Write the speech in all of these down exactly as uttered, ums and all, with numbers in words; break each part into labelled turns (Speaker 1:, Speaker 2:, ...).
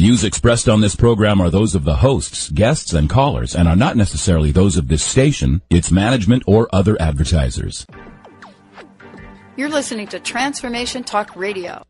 Speaker 1: views expressed on this program are those of the hosts, guests, and callers, and are not necessarily those of this station, its management, or other advertisers.
Speaker 2: You're listening to Transformation Talk Radio.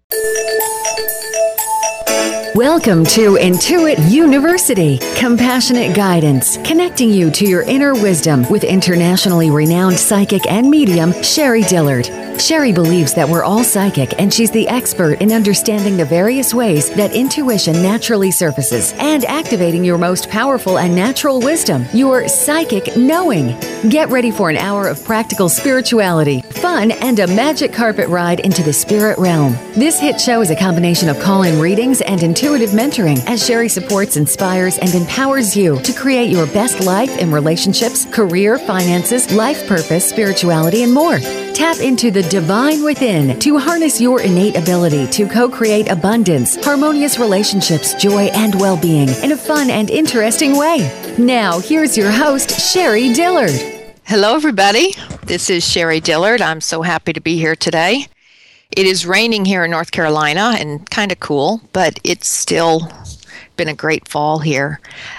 Speaker 3: Welcome to Intuit University, compassionate guidance, connecting you to your inner wisdom with internationally renowned psychic and medium, Sherry Dillard. Sherry believes that we're all psychic, and she's the expert in understanding the various ways that intuition naturally surfaces and activating your most powerful and natural wisdom, your psychic knowing. Get ready for an hour of practical spirituality, fun, and a magic carpet ride into the spirit realm. This hit show is a combination of call-in readings and intuitive mentoring, as Sherry supports, inspires, and empowers you to create your best life in relationships, career, finances, life purpose, spirituality, and more. Tap into the divine within to harness your innate ability to co-create abundance, harmonious relationships, joy, and well-being in a fun and interesting way. Now, here's your host, Sherry Dillard.
Speaker 4: Hello, everybody. This is Sherry Dillard. I'm so happy to be here today. It is raining here in North Carolina and kind of cool, but it's still been a great fall here.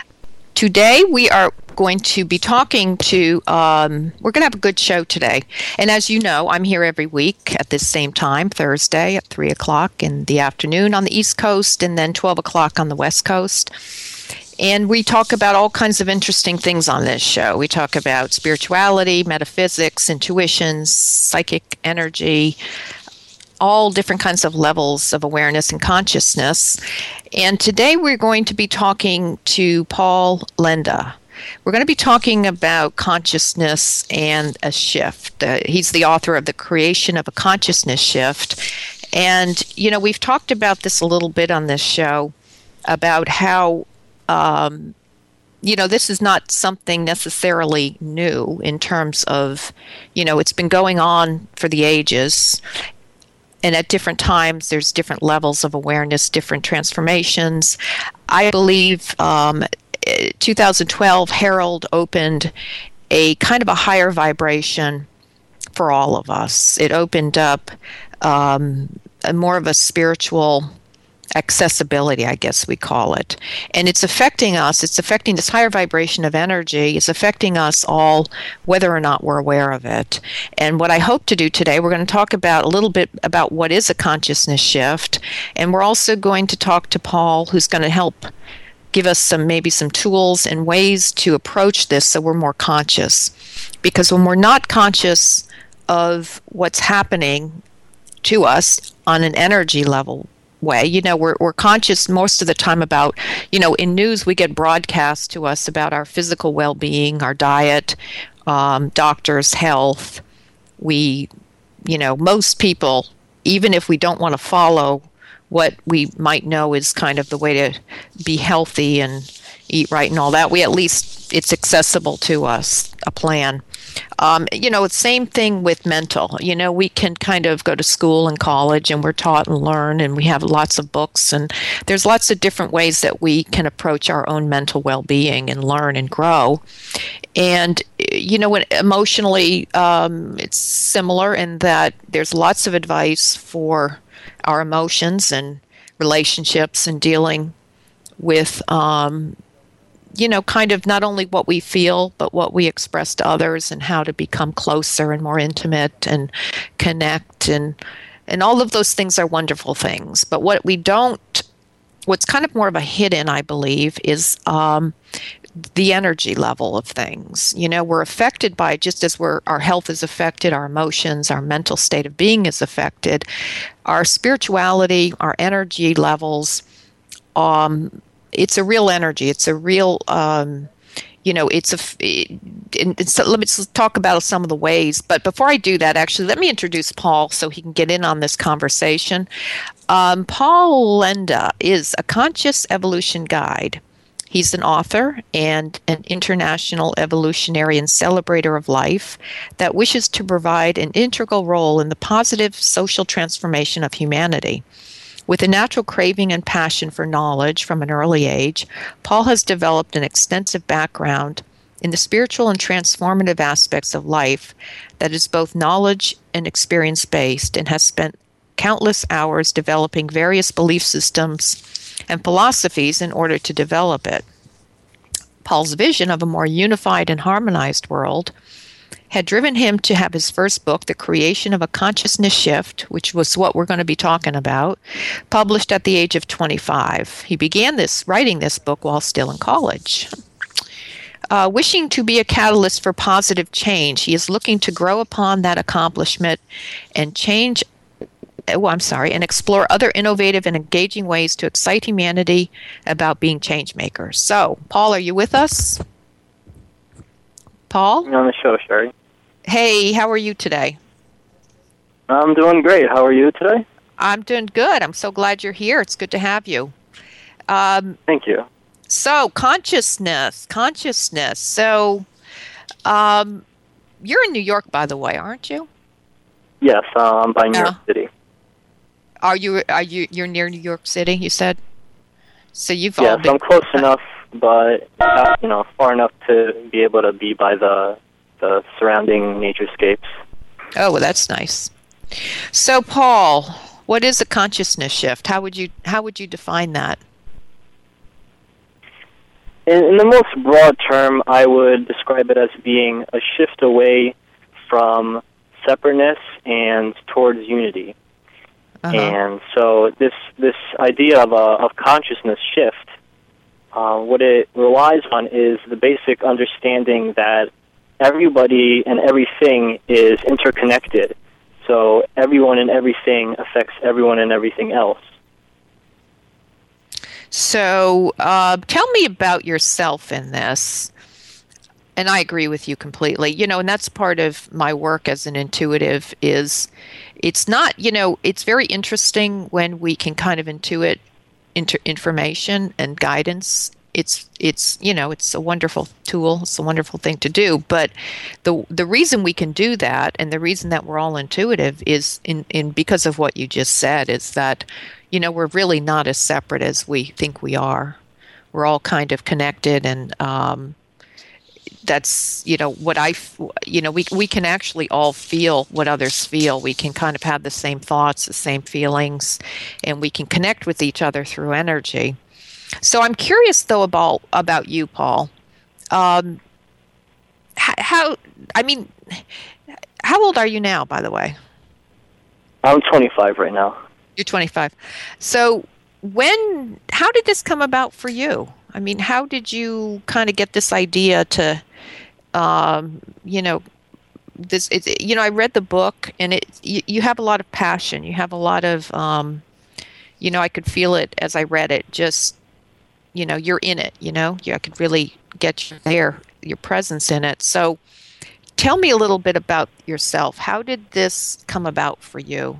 Speaker 4: Today, we are going to be talking to, um, we're going to have a good show today. And as you know, I'm here every week at this same time, Thursday at three o'clock in the afternoon on the East Coast and then twelve o'clock on the West Coast. And we talk about all kinds of interesting things on this show. We talk about spirituality, metaphysics, intuition, psychic energy, all different kinds of levels of awareness and consciousness. And today we're going to be talking to Paul Lenda. We're going to be talking about consciousness and a shift. Uh, he's the author of The Creation of a Consciousness Shift. And, you know, we've talked about this a little bit on this show about how, um, you know, this is not something necessarily new in terms of, you know, it's been going on for the ages. And at different times, there's different levels of awareness, different transformations. I believe um, two thousand twelve, Herald opened a kind of a higher vibration for all of us. It opened up um, a more of a spiritual accessibility, I guess we call it. And it's affecting us. It's affecting this higher vibration of energy. It's affecting us all, whether or not we're aware of it. And what I hope to do today, we're going to talk about a little bit about what is a consciousness shift. And we're also going to talk to Paul, who's going to help give us some maybe some tools and ways to approach this so we're more conscious. Because when we're not conscious of what's happening to us on an energy level way, you know, we're we're conscious most of the time about, you know, in news we get broadcast to us about our physical well-being, our diet, um, doctors' health. We, you know, most people, even if we don't want to follow what we might know is kind of the way to be healthy and eat right and all that, we at least, it's accessible to us, a plan. Um, you know, it's same thing with mental. You know, we can kind of go to school and college and we're taught and learn and we have lots of books and there's lots of different ways that we can approach our own mental well-being and learn and grow. And, you know, when emotionally, um, it's similar in that there's lots of advice for our emotions and relationships and dealing with, um, you know, kind of not only what we feel, but what we express to others and how to become closer and more intimate and connect. And, and all of those things are wonderful things. But what we don't, what's kind of more of a hidden, I believe, is um, the energy level of things. You know, we're affected by, just as we're, our health is affected, our emotions, our mental state of being is affected, our spirituality, our energy levels, um, it's a real energy. It's a real, um, you know, it's a, it, it's, let me just talk about some of the ways. But before I do that, actually, let me introduce Paul so he can get in on this conversation. Um, Paul Lenda is a conscious evolution guide. He's an author and an international evolutionary and celebrator of life that wishes to provide an integral role in the positive social transformation of humanity. With a natural craving and passion for knowledge from an early age, Paul has developed an extensive background in the spiritual and transformative aspects of life that is both knowledge and experience-based, and has spent countless hours developing various belief systems and philosophies in order to develop it. Paul's vision of a more unified and harmonized world had driven him to have his first book, The Creation of a Consciousness Shift, which was what we're going to be talking about, published at the age of twenty-five. He began this writing this book while still in college. Uh, wishing to be a catalyst for positive change, he is looking to grow upon that accomplishment and change Oh, I'm sorry, and explore other innovative and engaging ways to excite humanity about being change makers. So, Paul, are you with us? Paul?
Speaker 5: I'm on the show, Sherry.
Speaker 4: Hey, how are you today?
Speaker 5: I'm doing great. How are you today?
Speaker 4: I'm doing good. I'm so glad you're here. It's good to have you. Um,
Speaker 5: Thank you.
Speaker 4: So, consciousness, consciousness. So, um, you're in New York, by the way, aren't you?
Speaker 5: Yes, um, by New
Speaker 4: Yeah.
Speaker 5: York City.
Speaker 4: Are you? Are you? You're near New York City. You said. So you've all
Speaker 5: Yes,
Speaker 4: been.
Speaker 5: I'm close enough, but not, you know, far enough to be able to be by the the surrounding naturescapes.
Speaker 4: Oh, well, that's nice. So, Paul, what is a consciousness shift? How would you How would you define that?
Speaker 5: In, in the most broad term, I would describe it as being a shift away from separateness and towards unity.
Speaker 4: Uh-huh.
Speaker 5: And so this this idea of a of consciousness shift, uh, what it relies on is the basic understanding that everybody and everything is interconnected. So everyone and everything affects everyone and everything else.
Speaker 4: So, uh, tell me about yourself in this. And I agree with you completely. You know, and that's part of my work as an intuitive is it's not, you know, it's very interesting when we can kind of intuit inter- information and guidance. It's, it's, you know, it's a wonderful tool. It's a wonderful thing to do. But the the reason we can do that and the reason that we're all intuitive is in, in because of what you just said is that, you know, we're really not as separate as we think we are. We're all kind of connected and, um, that's, you know, what I, you know, we we can actually all feel what others feel. We can kind of have the same thoughts, the same feelings, and we can connect with each other through energy. So I'm curious, though, about about you, Paul. Um, how, I mean, how old are you now, by the way?
Speaker 5: I'm twenty-five right now.
Speaker 4: You're twenty-five. So when, how did this come about for you? I mean, how did you kind of get this idea to, um, you know, this, it, you know, I read the book and it, you, you have a lot of passion. You have a lot of, um, you know, I could feel it as I read it, just, you know, you're in it, you know, yeah, I could really get you there, your presence in it. So tell me a little bit about yourself. How did this come about for you?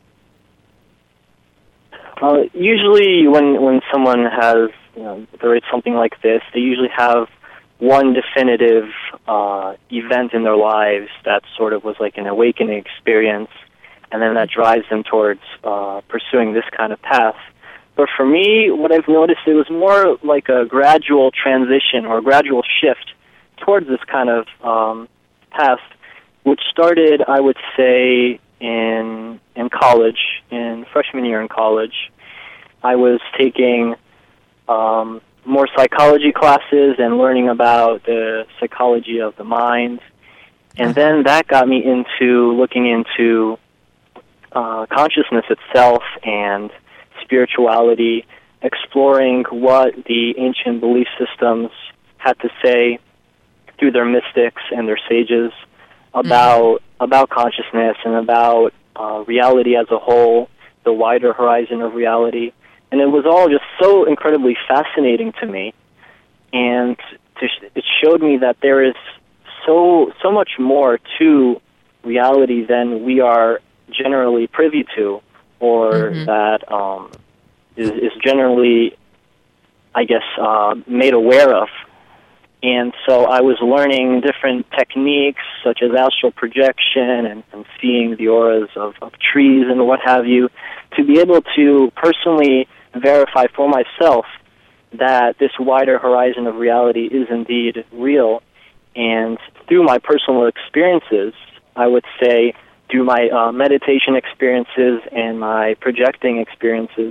Speaker 5: Uh, usually when, when someone has, you know, there is something like this, they usually have one definitive uh, event in their lives that sort of was like an awakening experience, and then that drives them towards uh, pursuing this kind of path. But for me, what I've noticed, it was more like a gradual transition or a gradual shift towards this kind of um, path, which started, I would say, in in college, in freshman year in college. I was taking um, more psychology classes and learning about the psychology of the mind. And then that got me into looking into uh, consciousness itself and spirituality, exploring what the ancient belief systems had to say through their mystics and their sages about mm-hmm. about consciousness and about uh, reality as a whole, the wider horizon of reality. And it was all just so incredibly fascinating to me. And to sh- it showed me that there is so so much more to reality than we are generally privy to, or mm-hmm. that um, is, is generally, I guess, uh, made aware of. And so I was learning different techniques, such as astral projection and, and seeing the auras of, of trees and what have you, to be able to personally verify for myself that this wider horizon of reality is indeed real. And through my personal experiences, I would say, through my uh, meditation experiences and my projecting experiences,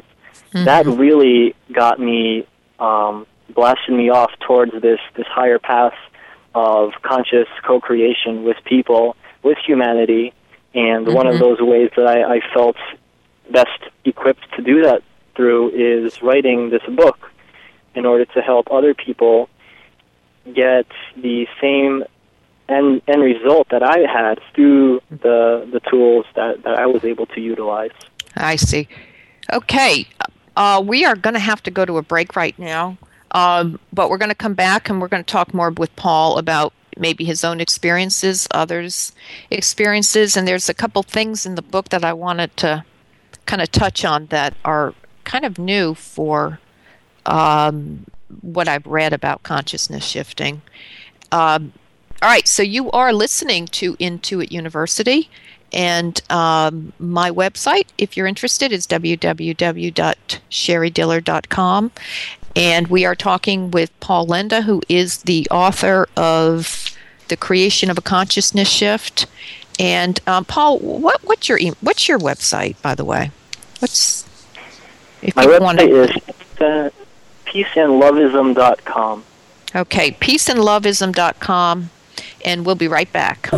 Speaker 5: mm-hmm. that really got me, um, blasted me off towards this, this higher path of conscious co-creation with people, with humanity, and mm-hmm. one of those ways that I, I felt best equipped to do that through is writing this book in order to help other people get the same end, end result that I had through the the tools that, that I was able to utilize.
Speaker 4: I see. Okay, uh, we are going to have to go to a break right now, um, but we're going to come back and we're going to talk more with Paul about maybe his own experiences, others' experiences, and there's a couple things in the book that I wanted to kind of touch on that are kind of new for um, what I've read about consciousness shifting. Um, all right, so you are listening to Intuit University, and um, my website, if you're interested, is w w w dot sherry dillard dot com, and we are talking with Paul Lenda, who is the author of The Creation of a Consciousness Shift. And um, Paul, what, what's your e- what's your website, by the way? What's if
Speaker 5: my
Speaker 4: you
Speaker 5: website
Speaker 4: want to...
Speaker 5: is uh, peace and loveism dot com.
Speaker 4: Okay, peace and loveism dot com, and we'll be right back.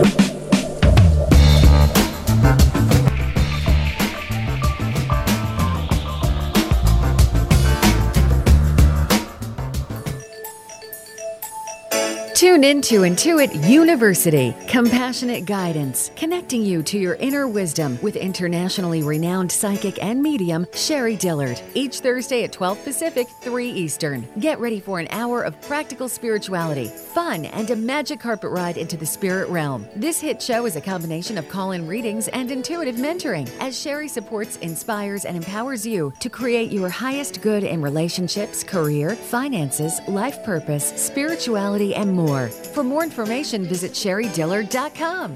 Speaker 3: Tune in to Intuit University, compassionate guidance, connecting you to your inner wisdom with internationally renowned psychic and medium Sherry Dillard. Each Thursday at twelve Pacific, three Eastern. Get ready for an hour of practical spirituality, fun, and a magic carpet ride into the spirit realm. This hit show is a combination of call-in readings and intuitive mentoring, as Sherry supports, inspires, and empowers you to create your highest good in relationships, career, finances, life purpose, spirituality, and more. For more information, visit sherry dillard dot com.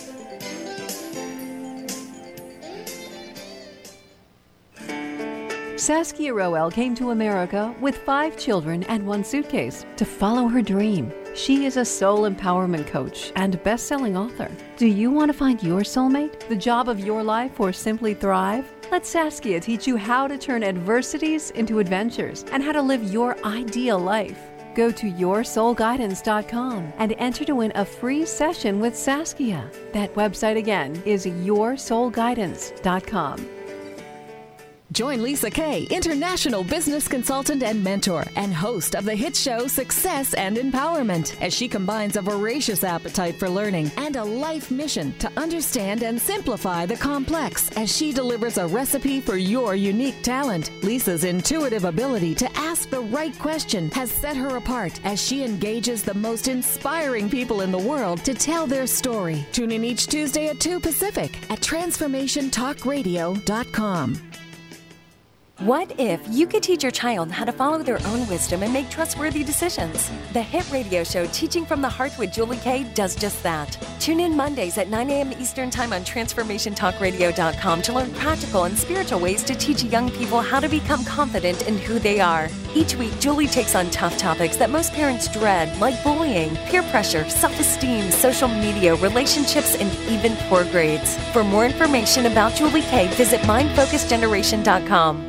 Speaker 6: Saskia Roel came to America with five children and one suitcase to follow her dream. She is a soul empowerment coach and best-selling author. Do you want to find your soulmate, the job of your life, or simply thrive? Let Saskia teach you how to turn adversities into adventures and how to live your ideal life. Go to your soul guidance dot com and enter to win a free session with Saskia. That website again is your soul guidance dot com.
Speaker 7: Join Lisa Kay, international business consultant and mentor, and host of the hit show Success and Empowerment, as she combines a voracious appetite for learning and a life mission to understand and simplify the complex, as she delivers a recipe for your unique talent. Lisa's intuitive ability to ask the right question has set her apart as she engages the most inspiring people in the world to tell their story. Tune in each Tuesday at two Pacific at transformation talk radio dot com.
Speaker 8: What if you could teach your child how to follow their own wisdom and make trustworthy decisions? The hit radio show Teaching from the Heart with Julie Kay does just that. Tune in Mondays at nine a.m. Eastern Time on transformation talk radio dot com to learn practical and spiritual ways to teach young people how to become confident in who they are. Each week, Julie takes on tough topics that most parents dread, like bullying, peer pressure, self-esteem, social media, relationships, and even poor grades. For more information about Julie Kay, visit mind focus generation dot com.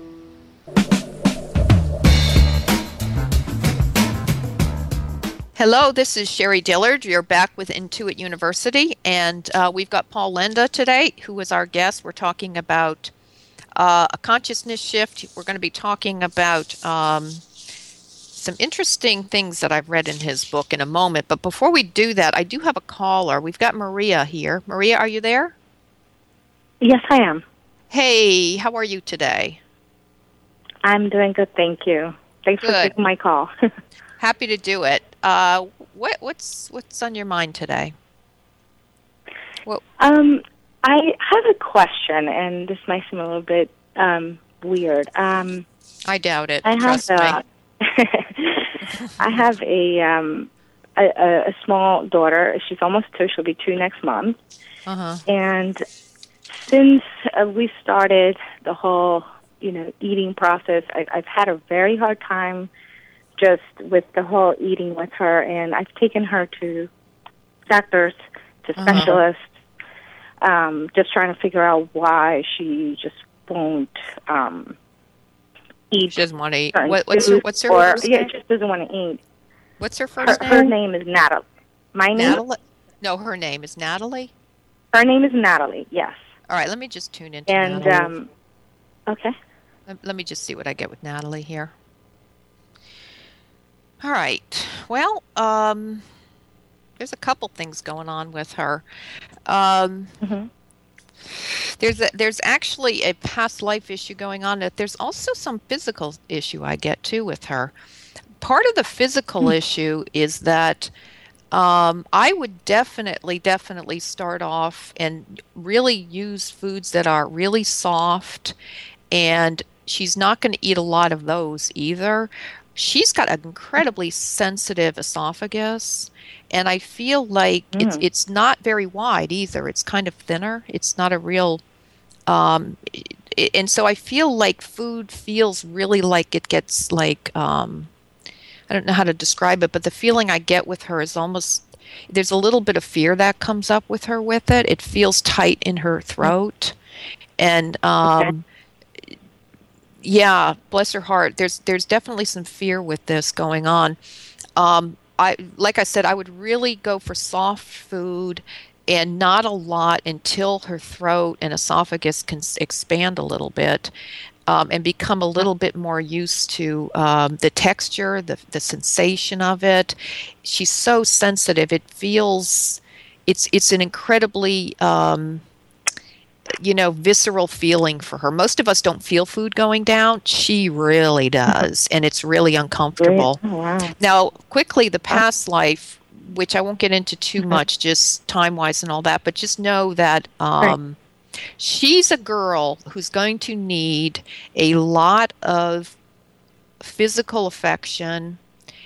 Speaker 4: Hello, this is Sherry Dillard. You're back with Intuit University, and uh, we've got Paul Lenda today, who is our guest. We're talking about uh, a consciousness shift. We're going to be talking about um, some interesting things that I've read in his book in a moment. But before we do that, I do have a caller. We've got Maria here. Maria, are you there?
Speaker 9: Yes, I am.
Speaker 4: Hey, how are you today?
Speaker 9: I'm doing good, thank you. Thanks
Speaker 4: Good.
Speaker 9: for taking my call.
Speaker 4: Happy to do it. Uh, what, what's what's on your mind today? Well,
Speaker 9: um, I have a question, and this might seem a little bit um, weird. Um,
Speaker 4: I doubt it.
Speaker 9: I
Speaker 4: Trust
Speaker 9: have
Speaker 4: me.
Speaker 9: a, I have a, um, a a small daughter. She's almost two. She'll be two next month.
Speaker 4: Uh-huh.
Speaker 9: And since uh, we started the whole, you know, eating process, I, I've had a very hard time just with the whole eating with her, and I've taken her to doctors, to specialists, uh-huh. um, just trying to figure out why she just won't um, eat.
Speaker 4: She doesn't want to eat.
Speaker 9: certain
Speaker 4: What, what's her
Speaker 9: foods,
Speaker 4: What's her
Speaker 9: or,
Speaker 4: first
Speaker 9: yeah,
Speaker 4: name?
Speaker 9: just doesn't want to eat.
Speaker 4: What's her
Speaker 9: Her,
Speaker 4: first name?
Speaker 9: her name is Natalie. My name?
Speaker 4: Natalie? No, her name is Natalie.
Speaker 9: Her name is Natalie, yes.
Speaker 4: All right, let me just tune into
Speaker 9: And,
Speaker 4: Natalie.
Speaker 9: um, okay.
Speaker 4: Let, let me just see what I get with Natalie here. All right. Well, um, there's a couple things going on with her. Um,
Speaker 9: Mm-hmm.
Speaker 4: There's a, there's actually a past life issue going on. That there's also some physical issue I get too with her. Part of the physical mm. issue is that um, I would definitely, definitely start off and really use foods that are really soft, and she's not going to eat a lot of those either. She's got an incredibly sensitive esophagus, and I feel like mm. it's it's not very wide either. It's kind of thinner. It's not a real, um, it, and so I feel like food feels really like it gets like, um, I don't know how to describe it, but the feeling I get with her is almost, there's a little bit of fear that comes up with her with it. It feels tight in her throat, and um, okay. Yeah, bless her heart. There's there's definitely some fear with this going on. Um, I like I said, I would really go for soft food and not a lot until her throat and esophagus can expand a little bit um, and become a little bit more used to um, the texture, the the sensation of it. She's so sensitive. It feels it's it's an incredibly um, you know, visceral feeling for her. Most of us don't feel food going down. She really does, and it's really uncomfortable.
Speaker 9: Oh, wow.
Speaker 4: Now, quickly, the past life, which I won't get into too mm-hmm. much, just time-wise and all that, but just know that um, right. she's a girl who's going to need a lot of physical affection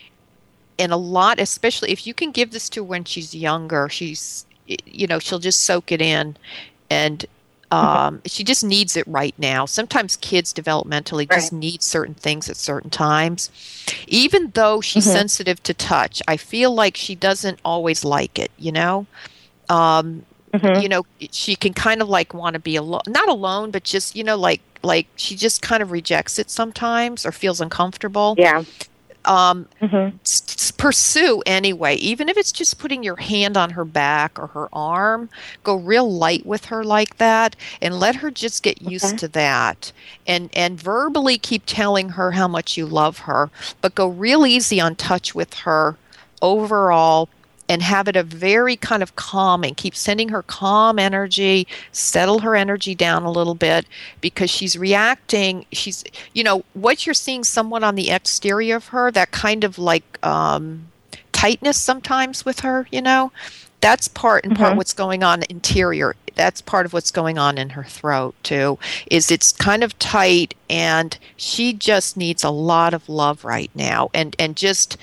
Speaker 4: and a lot, especially if you can give this to her when she's younger, she's, you know, she'll just soak it in, and Um, she just needs it right now. Sometimes kids developmentally
Speaker 9: right.
Speaker 4: just need certain things at certain times. Even though she's mm-hmm. sensitive to touch, I feel like she doesn't always like it, you know? Um, mm-hmm. You know, she can kind of like want to be alone, not alone, but just, you know, like, like she just kind of rejects it sometimes or feels uncomfortable.
Speaker 9: Yeah.
Speaker 4: Um,
Speaker 9: mm-hmm.
Speaker 4: s- s- pursue anyway, even if it's just putting your hand on her back or her arm, go real light with her like that and let her just get used okay. to that, and, and verbally keep telling her how much you love her, but go real easy on touch with her overall and have it a very kind of calming, keep sending her calm energy, settle her energy down a little bit, because she's reacting, she's, you know, what you're seeing someone on the exterior of her, that kind of like um, tightness sometimes with her, you know, that's part and part mm-hmm. what's going on interior. That's part of what's going on in her throat too, is it's kind of tight, and she just needs a lot of love right now, and, and just,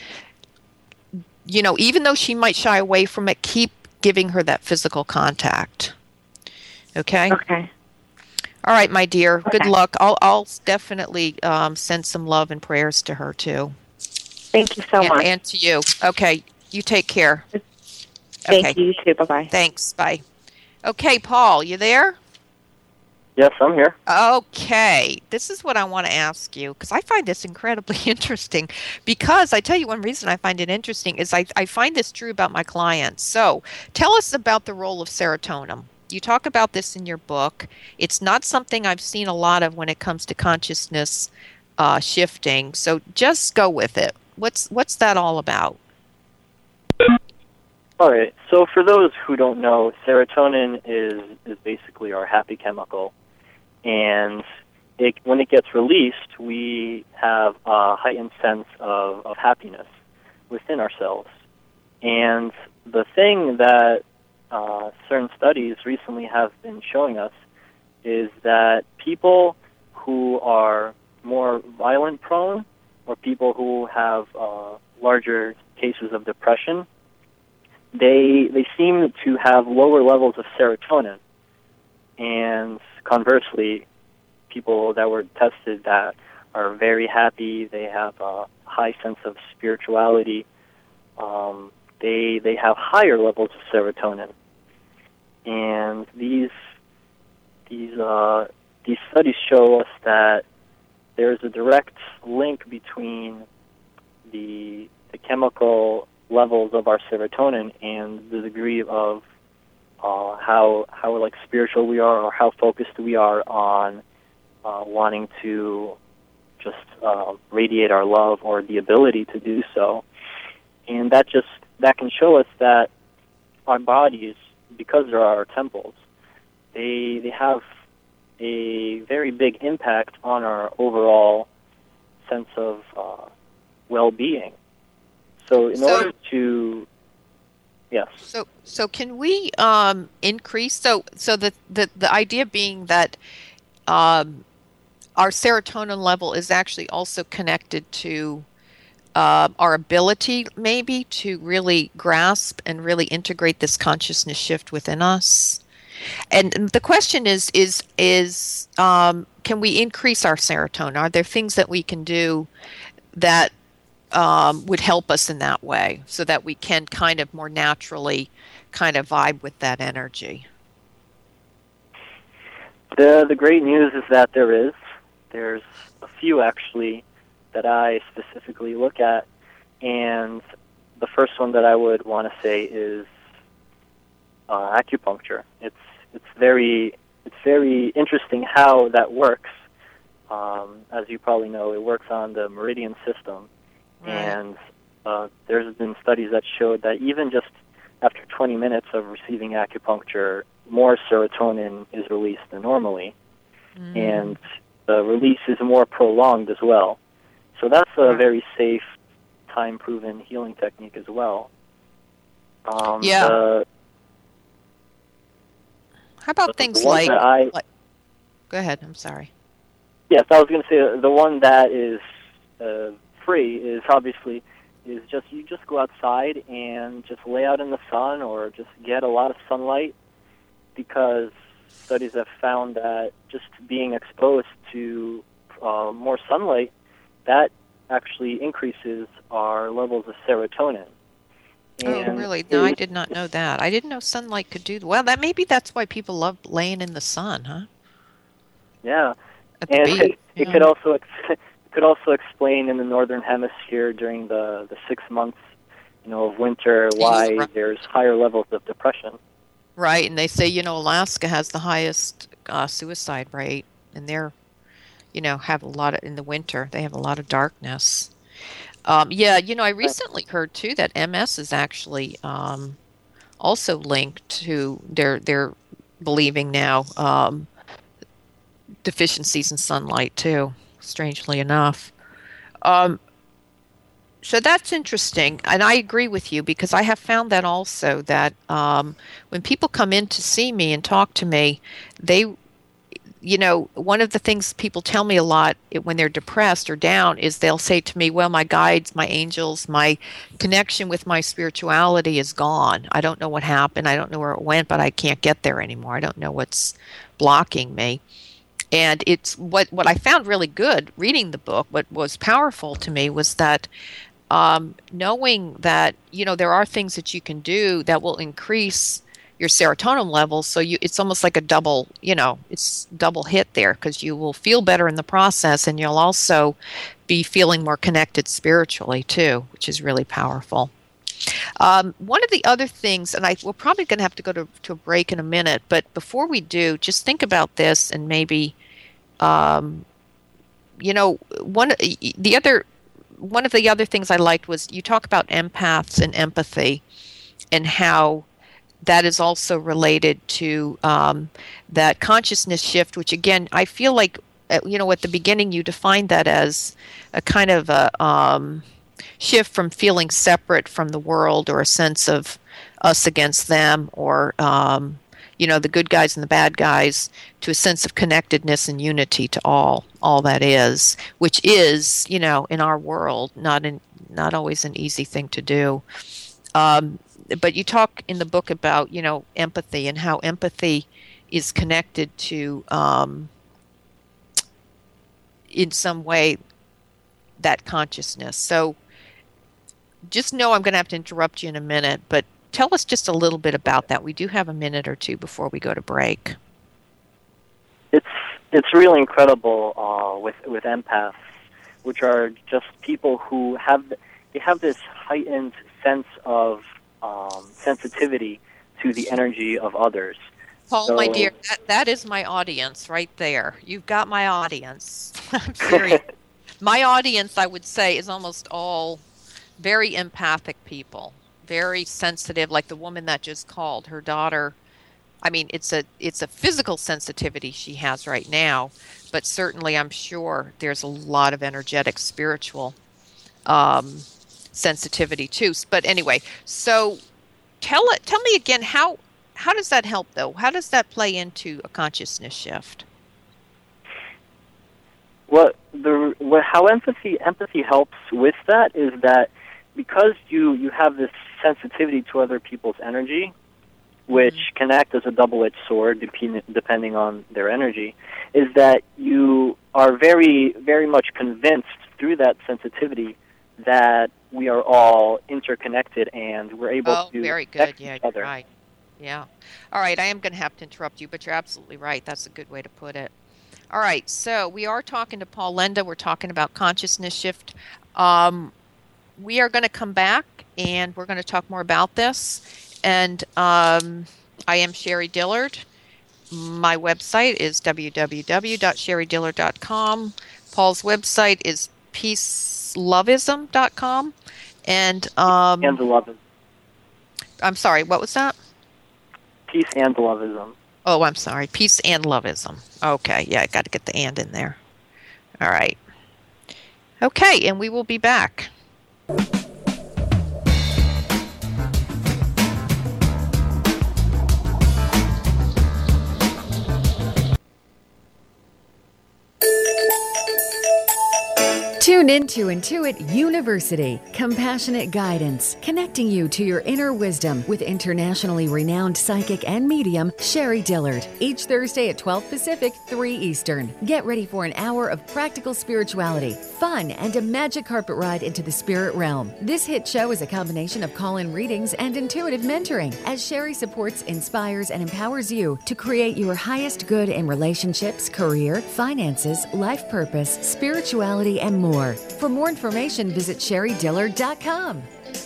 Speaker 4: you know, even though she might shy away from it, keep giving her that physical contact. Okay?
Speaker 9: Okay.
Speaker 4: All right, my dear.
Speaker 9: Okay.
Speaker 4: Good luck. I'll I'll definitely um, send some love and prayers to her, too.
Speaker 9: Thank you so
Speaker 4: and,
Speaker 9: much.
Speaker 4: And to you. Okay. You take care.
Speaker 9: Thank
Speaker 4: okay.
Speaker 9: you. You too. Bye-bye.
Speaker 4: Thanks. Bye. Okay, Paul, you there?
Speaker 5: Yes, I'm here.
Speaker 4: Okay. This is what I want to ask you, because I find this incredibly interesting. Because I tell you, one reason I find it interesting is I, I find this true about my clients. So tell us about the role of serotonin. You talk about this in your book. It's not something I've seen a lot of when it comes to consciousness uh, shifting. So just go with it. What's what's that all about?
Speaker 5: All right. So for those who don't know, serotonin is is basically our happy chemical. And it, when it gets released, we have a heightened sense of, of happiness within ourselves. And the thing that uh, certain studies recently have been showing us is that people who are more violent prone, or people who have uh, larger cases of depression, they they seem to have lower levels of serotonin. And conversely, people that were tested that are very happy, they have a high sense of spirituality, um, they they have higher levels of serotonin. And these these uh, these studies show us that there's a direct link between the, the chemical levels of our serotonin and the degree of uh, how how like spiritual we are, or how focused we are on uh, wanting to just uh, radiate our love, or the ability to do so. And that just that can show us that our bodies, because they're our temples, they they have a very big impact on our overall sense of uh, well-being. So in
Speaker 4: So-
Speaker 5: order to, yes.
Speaker 4: So, so can we um, increase? So, so the, the the idea being that um, our serotonin level is actually also connected to uh, our ability, maybe, to really grasp and really integrate this consciousness shift within us. And the question is, is, is um, can we increase our serotonin? Are there things that we can do that um, would help us in that way, so that we can kind of more naturally kind of vibe with that energy?
Speaker 5: The the great news is that there is. There's a few, actually, that I specifically look at. And the first one that I would want to say is uh, acupuncture. It's it's very it's very interesting how that works. Um, as you probably know, it works on the meridian system,
Speaker 4: Right.
Speaker 5: and uh, there's been studies that showed that even just after twenty minutes of receiving acupuncture, more serotonin is released than normally,
Speaker 4: Mm.
Speaker 5: and the release is more prolonged as well. So that's a very safe, time-proven healing technique as well. Um,
Speaker 4: Yeah.
Speaker 5: the-
Speaker 4: How about
Speaker 5: the
Speaker 4: things
Speaker 5: one
Speaker 4: like,
Speaker 5: that I-
Speaker 4: like? Go ahead. I'm sorry.
Speaker 5: Yes, I was going to say the one that is uh, free is obviously is just you just go outside and just lay out in the sun, or just get a lot of sunlight, because studies have found that just being exposed to uh, more sunlight, that actually increases our levels of serotonin.
Speaker 4: Oh,
Speaker 5: And
Speaker 4: really? No, I
Speaker 5: it-
Speaker 4: did not know that. I didn't know sunlight could do. Well, that maybe that's why people love laying in the sun, huh?
Speaker 5: Yeah.
Speaker 4: At the
Speaker 5: And
Speaker 4: beach.
Speaker 5: it, it
Speaker 4: yeah.
Speaker 5: could also ex- it could also explain in the northern hemisphere during the, the six months, you know, of winter, why
Speaker 4: Right.
Speaker 5: there's higher levels of depression.
Speaker 4: Right, and they say, you know, Alaska has the highest uh, suicide rate, and they're, you know, have a lot of, in the winter, they have a lot of darkness. Um, yeah, you know, I recently heard too that M S is actually um, also linked to, they're, they're believing now, um, deficiencies in sunlight too, strangely enough. Um, So that's interesting, and I agree with you, because I have found that also, that um, when people come in to see me and talk to me, they, you know, one of the things people tell me a lot when they're depressed or down is they'll say to me, well, my guides, my angels, my connection with my spirituality is gone. I don't know what happened. I don't know where it went, but I can't get there anymore. I don't know what's blocking me. And it's what, what I found really good reading the book, what was powerful to me was that Um, knowing that, you know, there are things that you can do that will increase your serotonin levels. So you, it's almost like a double, you know, it's double hit there, because you will feel better in the process, and you'll also be feeling more connected spiritually too, which is really powerful. Um, one of the other things, and I, we're probably going to have to go to, to a break in a minute, but before we do, just think about this, and maybe, um, you know, one, the other, One of the other things I liked was you talk about empaths and empathy, and how that is also related to um, that consciousness shift, which again, I feel like, you know, at the beginning you defined that as a kind of a um, shift from feeling separate from the world, or a sense of us against them, or, um, you know, the good guys and the bad guys, to a sense of connectedness and unity to all, all that is, which is, you know, in our world, not in, not always an easy thing to do. Um, but you talk in the book about, you know, empathy, and how empathy is connected to, um, in some way, that consciousness. So just know I'm going to have to interrupt you in a minute, but tell us just a little bit about that. We do have a minute or two before we go to break.
Speaker 5: It's it's really incredible uh, with with empaths, which are just people who have they have this heightened sense of um, sensitivity to the energy of others.
Speaker 4: Paul,
Speaker 5: so,
Speaker 4: my dear, that, that is my audience right there. You've got my audience. I'm serious. My audience, I would say, is almost all very empathic people, very sensitive, like the woman that just called. Her daughter, I mean, it's a it's a physical sensitivity she has right now, but certainly I'm sure there's a lot of energetic, spiritual um, sensitivity too. But anyway, so tell it. Tell me again, how how does that help, though? How does that play into a consciousness shift?
Speaker 5: What the what, how empathy empathy helps with that is that because you, you have this sensitivity to other people's energy, which mm-hmm. can act as a double-edged sword depending depending on their energy, is that you are very very much convinced through that sensitivity that we are all interconnected and we're able
Speaker 4: oh,
Speaker 5: to
Speaker 4: very good.
Speaker 5: connect
Speaker 4: Yeah,
Speaker 5: each other.
Speaker 4: Right. Yeah. All right. I am going to have to interrupt you, but you're absolutely right. That's a good way to put it. All right. So we are talking to Paul Lenda. We're talking about consciousness shift. Um, we are going to come back and we're going to talk more about this. And um, I am Sherry Dillard. My website is w w w dot sherry dillard dot com. Paul's website is peace lovism dot com. And um,
Speaker 5: and lovism.
Speaker 4: I'm sorry. What was that?
Speaker 5: Peace and lovism.
Speaker 4: Oh, I'm sorry. Peace and lovism. Okay. Yeah, I got to get the and in there. All right. Okay, and we will be back.
Speaker 3: Tune in to Intuit University, compassionate guidance, connecting you to your inner wisdom with internationally renowned psychic and medium, Sherry Dillard. Each Thursday at twelve Pacific, three Eastern. Get ready for an hour of practical spirituality, fun, and a magic carpet ride into the spirit realm. This hit show is a combination of call-in readings and intuitive mentoring, as Sherry supports, inspires, and empowers you to create your highest good in relationships, career, finances, life purpose, spirituality, and more. For more information, visit sherry dillard dot com.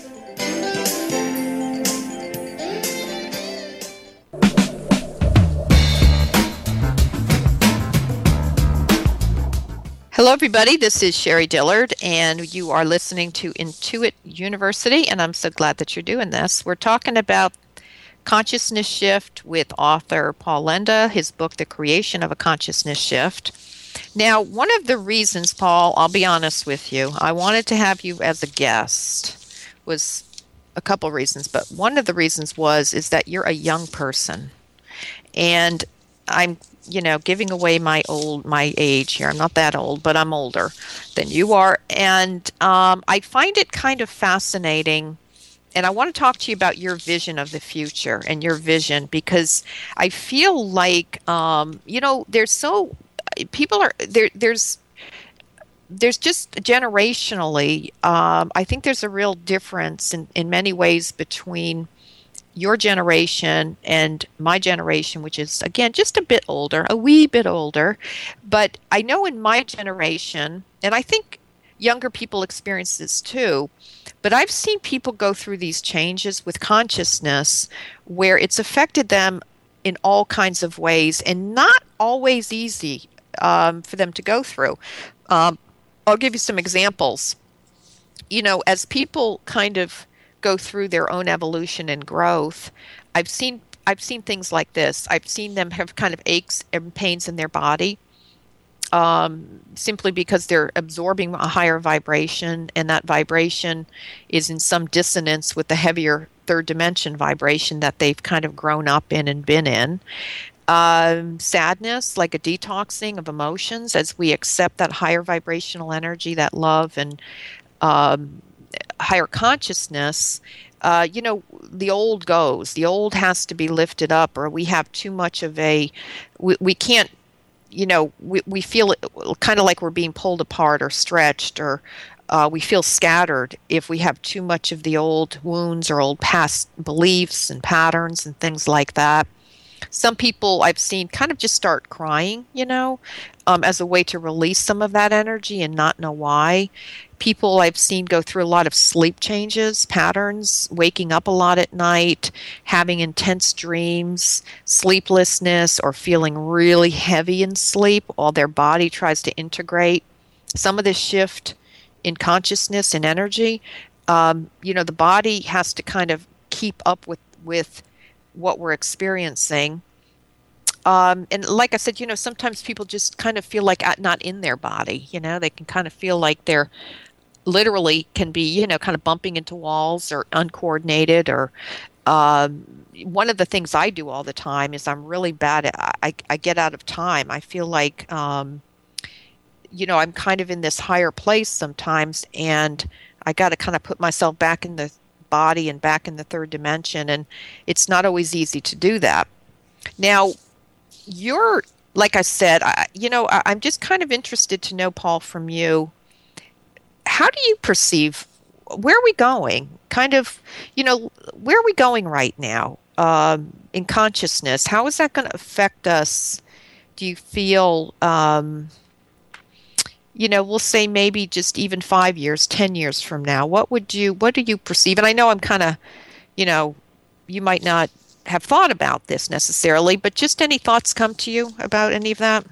Speaker 4: Hello, everybody. This is Sherry Dillard, and you are listening to Intuit University, and I'm so glad that you're doing this. We're talking about consciousness shift with author Paul Lenda, his book, The Creation of a Consciousness Shift. Now, one of the reasons, Paul, I'll be honest with you, I wanted to have you as a guest was a couple reasons, but one of the reasons was is that you're a young person, and I'm, you know, giving away my old my age here. I'm not that old, but I'm older than you are, and um, I find it kind of fascinating. And I want to talk to you about your vision of the future and your vision, because I feel like, um, you know, there's so people are there. There's there's just generationally, um, I think there's a real difference in, in many ways between your generation and my generation, which is, again, just a bit older, a wee bit older. But I know in my generation, and I think younger people experience this too, but I've seen people go through these changes with consciousness where it's affected them in all kinds of ways and not always easy um, for them to go through. Um, I'll give you some examples. You know, as people kind of go through their own evolution and growth, I've seen I've seen things like this. I've seen them have kind of aches and pains in their body, um, simply because they're absorbing a higher vibration, and that vibration is in some dissonance with the heavier third dimension vibration that they've kind of grown up in and been in. Um, sadness, like a detoxing of emotions, as we accept that higher vibrational energy, that love and um, higher consciousness. Uh, you know, the old goes. The old has to be lifted up, or we have too much of a, we, we can't, you know, we, we feel kind of like we're being pulled apart or stretched, or uh, we feel scattered if we have too much of the old wounds or old past beliefs and patterns and things like that. Some people I've seen kind of just start crying, you know, um, as a way to release some of that energy and not know why. People I've seen go through a lot of sleep changes, patterns, waking up a lot at night, having intense dreams, sleeplessness, or feeling really heavy in sleep while their body tries to integrate some of this shift in consciousness and energy. Um, you know, the body has to kind of keep up with, with what we're experiencing. Um, and like I said, you know, sometimes people just kind of feel like not in their body, you know, they can kind of feel like they're literally can be, you know, kind of bumping into walls or uncoordinated or um, one of the things I do all the time is I'm really bad at, I, I get out of time. I feel like, um, you know, I'm kind of in this higher place sometimes and I got to kind of put myself back in the body and back in the third dimension. And it's not always easy to do that. Now, you're, like I said, I, you know, I, I'm just kind of interested to know, Paul, from you, how do you perceive, where are we going? Kind of, you know, where are we going right now um, in consciousness? How is that going to affect us? Do you feel, um, you know, we'll say maybe just even five years, ten years from now, what would you, what do you perceive? And I know I'm kind of, you know, you might not have thought about this necessarily, but just any thoughts come to you about any of that?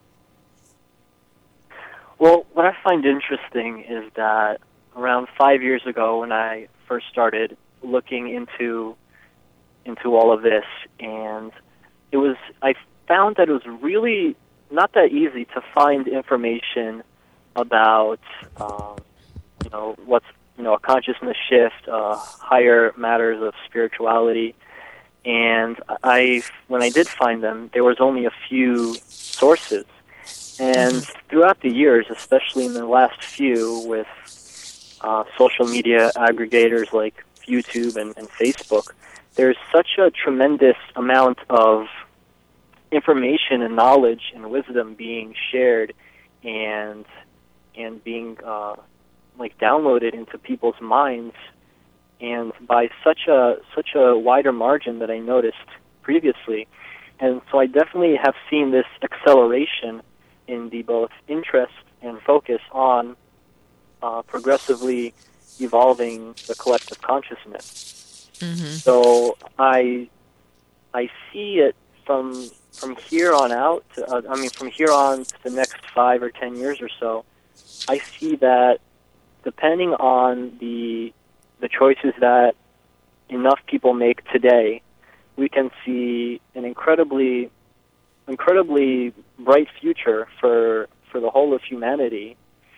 Speaker 5: Well, what I find interesting is that around five years ago when I first started looking into into all of this, and it was, I found that it was really not that easy to find information about, um, you know, what's, you know, a consciousness shift, uh, higher matters of spirituality. And I, when I did find them, there was only a few sources. And throughout the years, especially in the last few, with uh, social media aggregators like YouTube and, and Facebook, there's such a tremendous amount of information and knowledge and wisdom being shared and and being uh, like downloaded into people's minds, and by such a such a wider margin that I noticed previously. And so I definitely have seen this acceleration in the both interest and focus on uh, progressively evolving the collective consciousness.
Speaker 4: Mm-hmm.
Speaker 5: So I I see it from from here on out. To, uh, I mean, from here on to the next five or ten years or so, I see that depending on the the choices that enough people make today, we can see an incredibly, incredibly bright future for for the whole of humanity.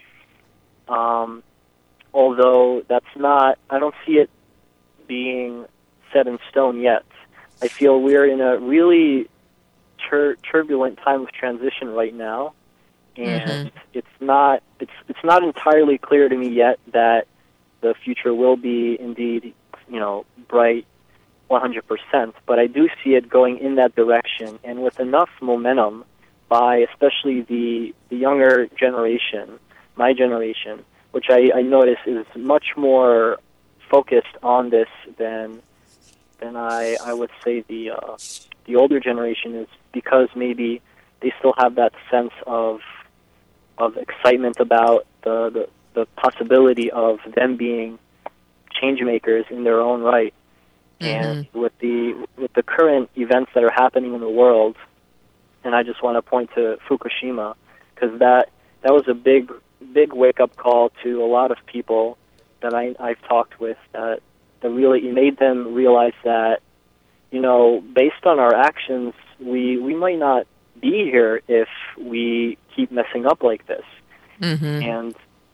Speaker 5: Um, although that's not, I don't see it being set in stone yet. I feel we're in a really tur- turbulent time of transition right now, and mm-hmm. it's not it's it's not entirely clear to me yet that the future will be indeed, you know, bright one hundred percent, but I do see it going in that direction, and with enough momentum by especially the, the younger generation, my generation, which I, I notice is much more focused on this than than I, I would say the uh, the older generation is, because maybe they still have that sense of of excitement about the, the, the possibility of them being change makers in their own right. Mm-hmm. And with the with the current events that are happening in the world, and I just want to point to Fukushima, because that that was a big big wake up call to a lot of people that I, I've talked with, that that really made them realize that, you know, based on our actions, we we might not be here if we keep messing up like this.
Speaker 4: Mm-hmm.
Speaker 5: And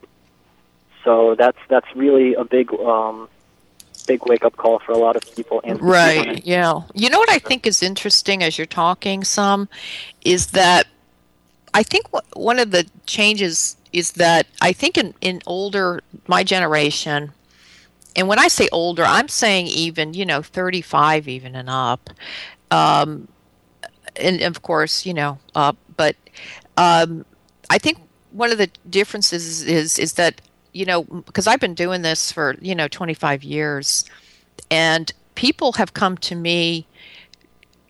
Speaker 5: so that's that's really a big um, big wake-up call for a lot of people. And
Speaker 4: right, yeah. You know what I think is interesting as you're talking, some, is that I think w- one of the changes is that I think in, in older, my generation, and when I say older, I'm saying even, you know, thirty-five even and up, um, and of course, you know, up, but um, I think one of the differences is, is, is that, you know, because I've been doing this for, you know, twenty-five years, and people have come to me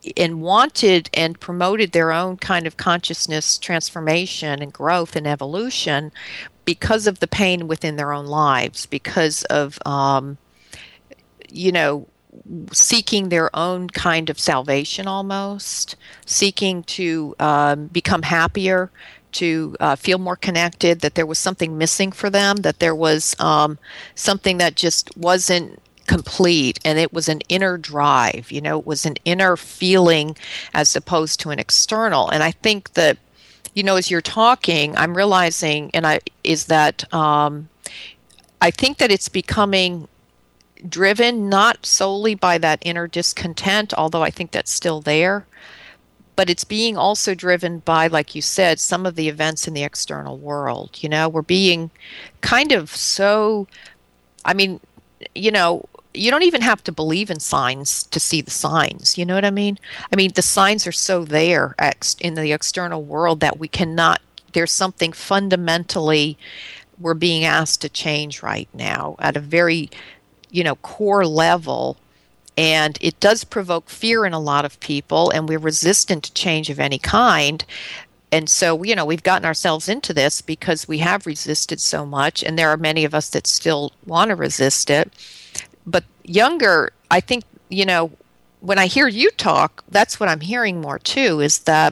Speaker 4: and wanted and promoted their own kind of consciousness transformation and growth and evolution because of the pain within their own lives, because of, um, you know, seeking their own kind of salvation almost, seeking to um, become happier, to uh, feel more connected, that there was something missing for them, that there was um, something that just wasn't complete, and it was an inner drive, you know, it was an inner feeling as opposed to an external. And I think that, you know, as you're talking, I'm realizing, and I is that um, I think that it's becoming driven not solely by that inner discontent, although I think that's still there, but it's being also driven by, like you said, some of the events in the external world. You know, we're being kind of so, I mean, you know, you don't even have to believe in signs to see the signs. You know what I mean? I mean, the signs are so there ex- in the external world that we cannot, there's something fundamentally we're being asked to change right now at a very, you know, core level. And it does provoke fear in a lot of people, and we're resistant to change of any kind. And so, you know, we've gotten ourselves into this because we have resisted so much, and there are many of us that still want to resist it. But younger, I think, you know, when I hear you talk, that's what I'm hearing more too, is that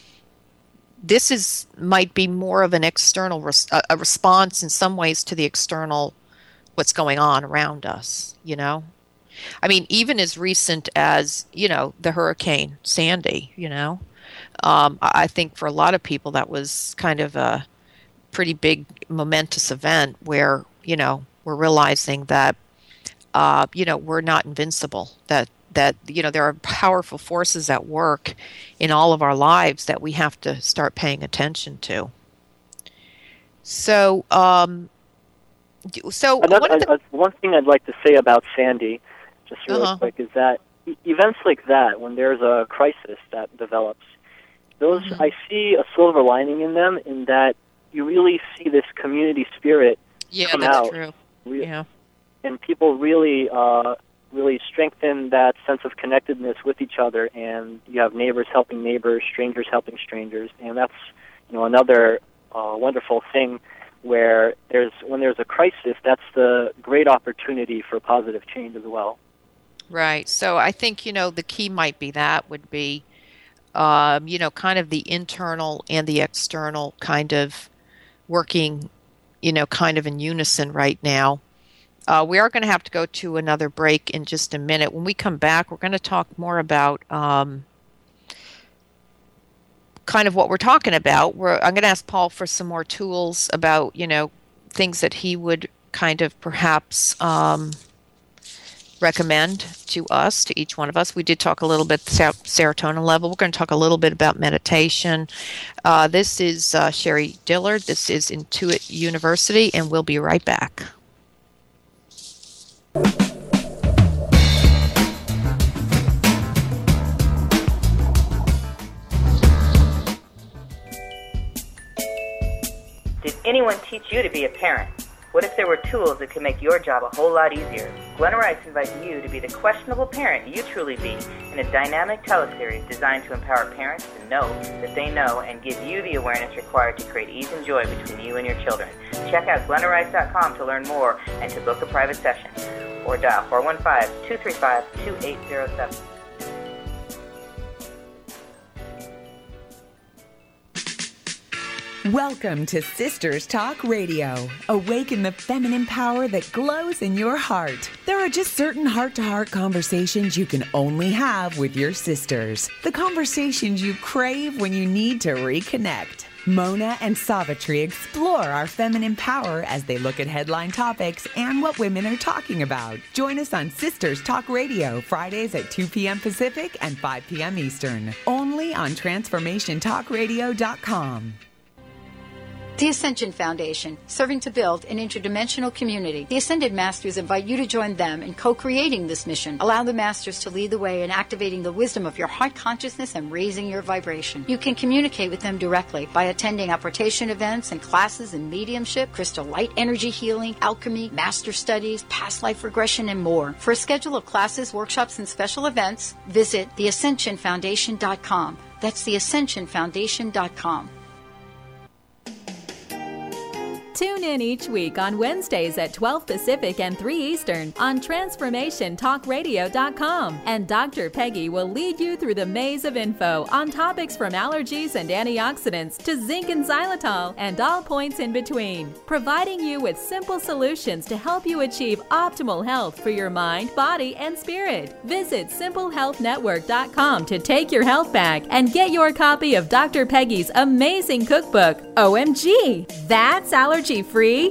Speaker 4: this is might be more of an external res- a response in some ways to the external, what's going on around us, you know? I mean, even as recent as, you know, the Hurricane Sandy, you know, um, I think for a lot of people that was kind of a pretty big momentous event where, you know, we're realizing that, uh, you know, we're not invincible, that, that, you know, there are powerful forces at work in all of our lives that we have to start paying attention to. So, um, so
Speaker 5: Another,
Speaker 4: one, the,
Speaker 5: uh, one thing I'd like to say about Sandy, just really
Speaker 4: uh-huh.
Speaker 5: quick, is that e- events like that, when there's a crisis that develops, those mm-hmm. I see a silver lining in them, in that you really see this community spirit
Speaker 4: yeah,
Speaker 5: come
Speaker 4: that's
Speaker 5: out.
Speaker 4: True.
Speaker 5: Re-
Speaker 4: yeah,
Speaker 5: and people really, uh, really strengthen that sense of connectedness with each other. And you have neighbors helping neighbors, strangers helping strangers, and that's, you know, another uh, wonderful thing. Where there's when there's a crisis, that's the great opportunity for positive change as well.
Speaker 4: Right. So I think, you know, the key might be that would be, um, you know, kind of the internal and the external kind of working, you know, kind of in unison right now. Uh, we are going to have to go to another break in just a minute. When we come back, we're going to talk more about um, kind of what we're talking about. We're, I'm going to ask Paul for some more tools about, you know, things that he would kind of perhaps um, recommend to us, to each one of us. We did talk a little bit ser- serotonin level. We're going to talk a little bit about meditation. Uh, this is uh, Sherry Dillard. This is Intuit University, and we'll be right back.
Speaker 10: Did anyone teach you to be a parent? What if there were tools that could make your job a whole lot easier? Glenna Rice invites you to be the questionable parent you truly be in a dynamic teleseries designed to empower parents to know that they know and give you the awareness required to create ease and joy between you and your children. Check out glenna rice dot com to learn more and to book a private session. Or dial four one five, two three five, two eight zero seven.
Speaker 11: Welcome to Sisters Talk Radio. Awaken the feminine power that glows in your heart. There are just certain heart-to-heart conversations you can only have with your sisters. The conversations you crave when you need to reconnect. Mona and Savitri explore our feminine power as they look at headline topics and what women are talking about. Join us on Sisters Talk Radio, Fridays at two p.m. Pacific and five p.m. Eastern. Only on transformation talk radio dot com.
Speaker 2: The Ascension Foundation, serving to build an interdimensional community. The Ascended Masters invite you to join them in co-creating this mission. Allow the Masters to lead the way in activating the wisdom of your heart consciousness and raising your vibration. You can communicate with them directly by attending apportation events and classes in mediumship, crystal light energy healing, alchemy, master studies, past life regression, and more. For a schedule of classes, workshops, and special events, visit the ascension foundation dot com. That's the ascension foundation dot com.
Speaker 7: Tune in each week on Wednesdays at twelve Pacific and three Eastern on transformation talk radio dot com. And Doctor Peggy will lead you through the maze of info on topics from allergies and antioxidants to zinc and xylitol and all points in between, providing you with simple solutions to help you achieve optimal health for your mind, body, and spirit. Visit simple health network dot com to take your health back and get your copy of Doctor Peggy's amazing cookbook. O M G, that's allergy free.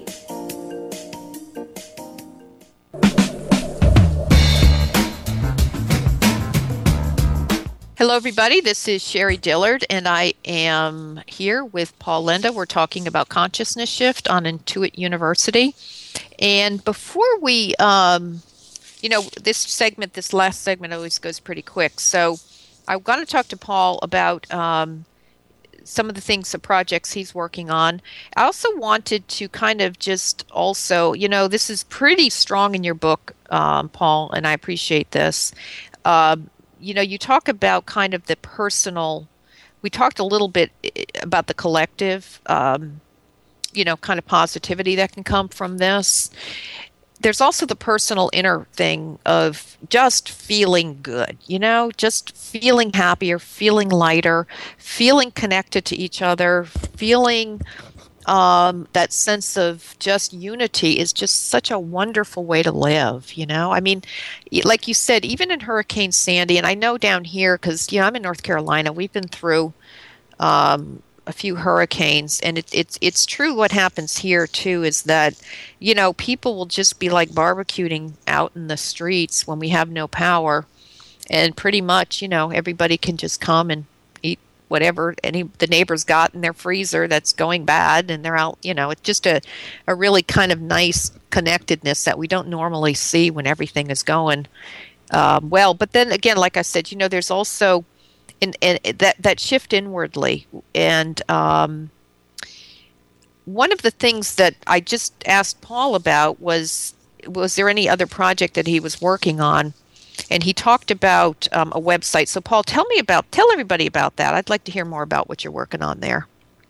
Speaker 4: Hello, everybody. This is Sherry Dillard, and I am here with Paul Lenda. We're talking about consciousness shift on Intuit University. And before we, um, you know, this segment, this last segment always goes pretty quick. So I'm going to talk to Paul about um, some of the things, the projects he's working on. I also wanted to kind of just also, you know, this is pretty strong in your book, um, Paul, and I appreciate this. Um, you know, you talk about kind of the personal, we talked a little bit about the collective, um, you know, kind of positivity that can come from this. There's also the personal inner thing of just feeling good, you know, just feeling happier, feeling lighter, feeling connected to each other, feeling um, that sense of just unity is just such a wonderful way to live, you know. I mean, like you said, even in Hurricane Sandy, and I know down here, because, you know, I'm in North Carolina, we've been through um, a few hurricanes, and it, it's it's true what happens here too is that, you know, people will just be like barbecuing out in the streets when we have no power, and pretty much, you know, everybody can just come and eat whatever any the neighbors got in their freezer that's going bad, and they're out, you know. It's just a, a really kind of nice connectedness that we don't normally see when everything is going um, well. But then again, like I said, you know, there's also And, and that that shift inwardly. And um, one of the things that I just asked Paul about was, was there any other project that he was working on? And he talked about um, a website. So Paul, tell me about, tell everybody about that. I'd like to hear more about what you're working on there.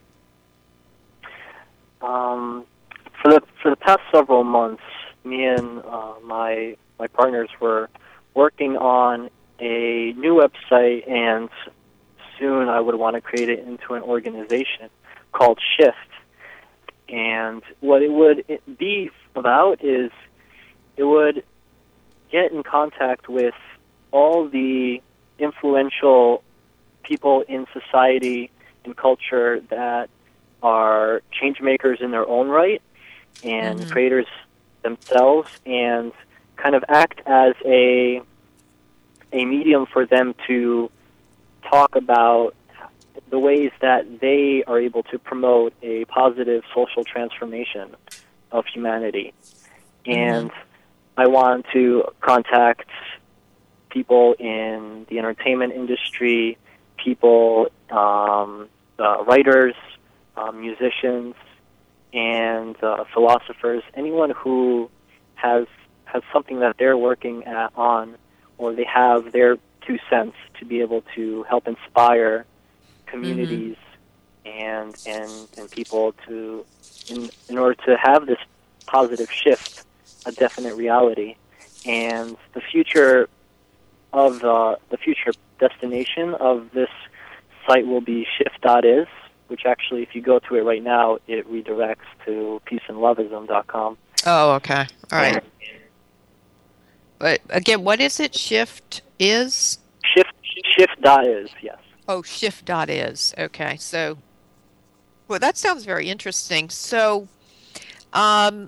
Speaker 5: Um, for the for the past several months, me and uh, my my partners were working on a new website, and soon I would want to create it into an organization called Shift. And what it would be about is it would get in contact with all the influential people in society and culture that are change makers in their own right and mm-hmm. creators themselves, and kind of act as a a medium for them to talk about the ways that they are able to promote a positive social transformation of humanity. Mm-hmm. And I want to contact people in the entertainment industry, people, um, uh, writers, uh, musicians, and uh, philosophers, anyone who has has something that they're working at, on, or they have their two cents to be able to help inspire communities mm-hmm. and and and people to in in order to have this positive shift a definite reality. And the future of uh, the future destination of this site will be shift dot is, which actually, if you go to it right now, it redirects to peace and loveism dot com.
Speaker 4: Oh, okay. All right. And, but again, what is it? Shift is?
Speaker 5: Shift shift dot is, yes.
Speaker 4: Oh, shift dot is. Okay. So, well, that sounds very interesting. So, um,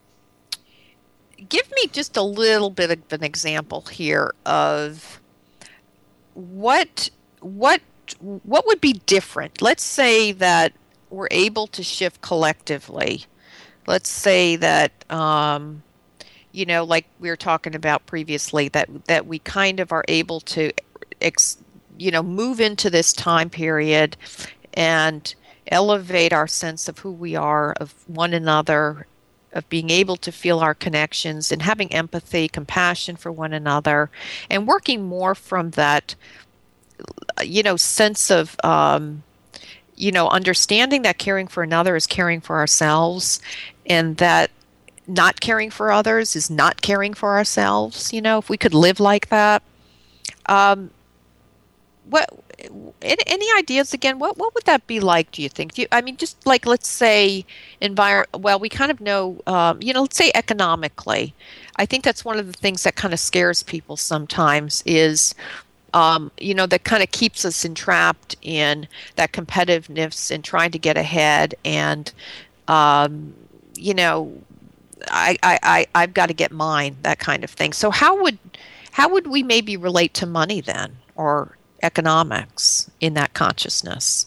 Speaker 4: give me just a little bit of an example here of what what what would be different. Let's say that we're able to shift collectively. Let's say that, um, you know, like we were talking about previously, that that we kind of are able to, ex, you know, move into this time period and elevate our sense of who we are, of one another, of being able to feel our connections and having empathy, compassion for one another, and working more from that, you know, sense of, um, you know, understanding that caring for another is caring for ourselves, and that not caring for others is not caring for ourselves. You know, if we could live like that. Um, what, any, any ideas again? What what would that be like, do you think? Do you, I mean, just like, let's say, envir- well, we kind of know, um, you know, let's say economically. I think that's one of the things that kind of scares people sometimes is, um, you know, that kind of keeps us entrapped in that competitiveness and trying to get ahead. And, um, you know, I, I, I, I've got to get mine, that kind of thing. So how would, how would we maybe relate to money then, or economics in that consciousness?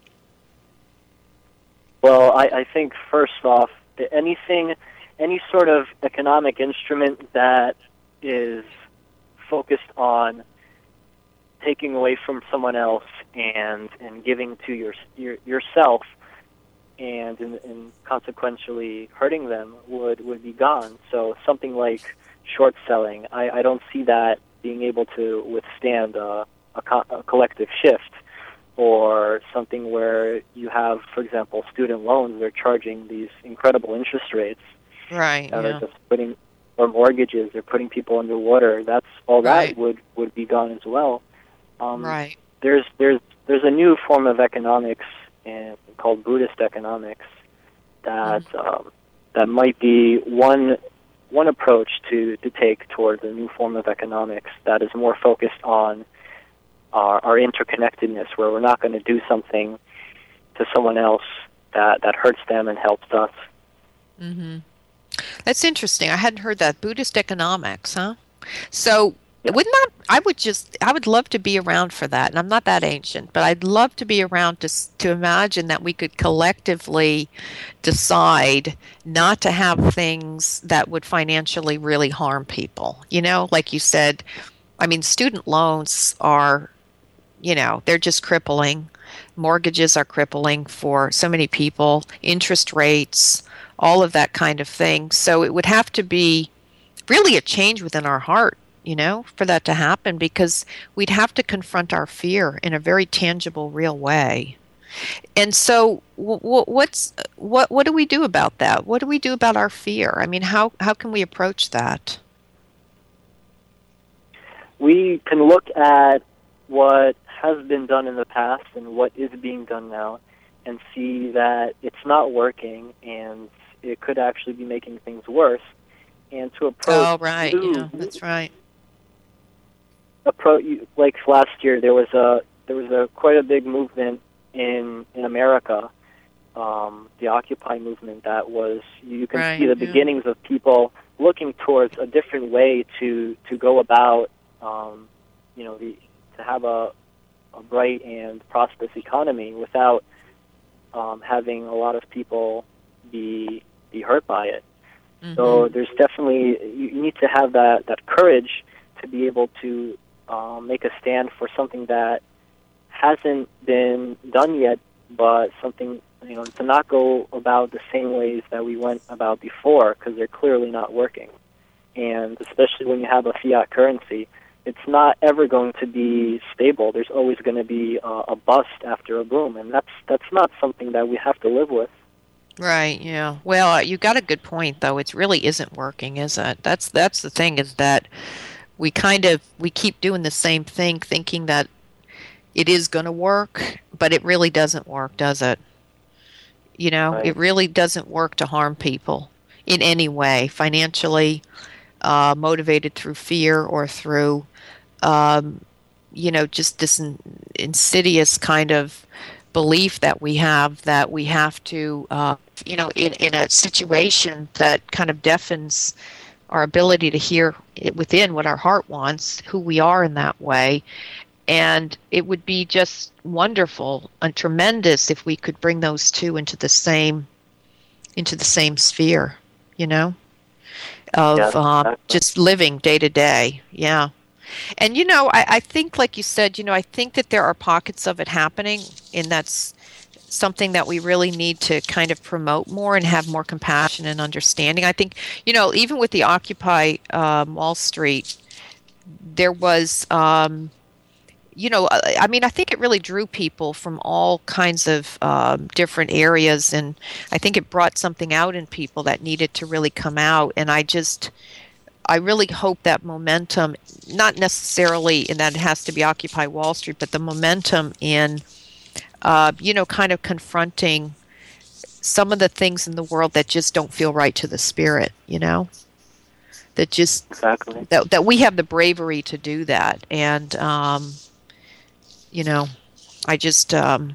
Speaker 5: Well, I, I think first off, anything, any sort of economic instrument that is focused on taking away from someone else and and giving to your, your yourself and, and and consequentially hurting them would, would be gone. So something like short selling, I, I don't see that being able to withstand uh, a, co- a collective shift, or something where you have, for example, student loans. They're charging these incredible interest rates.
Speaker 4: Right.
Speaker 5: And
Speaker 4: yeah.
Speaker 5: they're just putting, or mortgages, they're putting people underwater. That's all
Speaker 4: Right.
Speaker 5: that would, would be gone as well. Um,
Speaker 4: right.
Speaker 5: There's there's there's a new form of economics in, called Buddhist economics that mm. um, that might be one one approach to, to take towards a new form of economics that is more focused on our, our interconnectedness, where we're not going to do something to someone else that, that hurts them and helps us.
Speaker 4: Mm-hmm. That's interesting. I hadn't heard that. Buddhist economics, huh? So wouldn't that, I would just, I would love to be around for that. And I'm not that ancient, but I'd love to be around to to imagine that we could collectively decide not to have things that would financially really harm people. You know, like you said, I mean, student loans are, you know, they're just crippling. Mortgages are crippling for so many people, interest rates, all of that kind of thing. So it would have to be really a change within our heart, you know, for that to happen, because we'd have to confront our fear in a very tangible, real way. And so w- w- what's what what do we do about that? What do we do about our fear? I mean, how how can we approach that?
Speaker 5: We can look at what has been done in the past and what is being done now and see that it's not working and it could actually be making things worse. And to approach...
Speaker 4: Oh, right,
Speaker 5: new,
Speaker 4: yeah, that's right.
Speaker 5: Approach, like last year, there was a there was a quite a big movement in in America, um, the Occupy movement. That was, you can
Speaker 4: right,
Speaker 5: see the
Speaker 4: yeah.
Speaker 5: beginnings of people looking towards a different way to to go about, um, you know, the to have a a bright and prosperous economy without um, having a lot of people be be hurt by it. Mm-hmm. So there's definitely, you need to have that, that courage to be able to um, make a stand for something that hasn't been done yet, but something, you know, to not go about the same ways that we went about before, because they're clearly not working. And especially when you have a fiat currency, it's not ever going to be stable. There's always going to be a, a bust after a boom, and that's that's not something that we have to live with.
Speaker 4: Right, yeah. Well, uh, you got a good point, though. It really isn't working, is it? That's that's the thing, is that we kind of, we keep doing the same thing, thinking that it is going to work, but it really doesn't work, does it? You know,
Speaker 5: Right.
Speaker 4: It really doesn't work to harm people in any way, financially, uh, motivated through fear or through, um, you know, just this in, insidious kind of belief that we have that we have to, uh, you know, in, in a situation that kind of deafens our ability to hear it within what our heart wants, who we are in that way. And it would be just wonderful and tremendous if we could bring those two into the same into the same sphere, you know, of
Speaker 5: Yes,
Speaker 4: uh,
Speaker 5: exactly.
Speaker 4: just living day to day. Yeah. And, you know, I, I think, like you said, you know, I think that there are pockets of it happening, and that's something that we really need to kind of promote more and have more compassion and understanding. I think, you know, even with the Occupy um, Wall Street, there was, um, you know, I, I mean, I think it really drew people from all kinds of um, different areas, and I think it brought something out in people that needed to really come out. And I just, I really hope that momentum, not necessarily in that it has to be Occupy Wall Street, but the momentum in, uh, you know, kind of confronting some of the things in the world that just don't feel right to the spirit, you know, that just,
Speaker 5: Exactly.
Speaker 4: that, that we have the bravery to do that. And, um, you know, I just, um,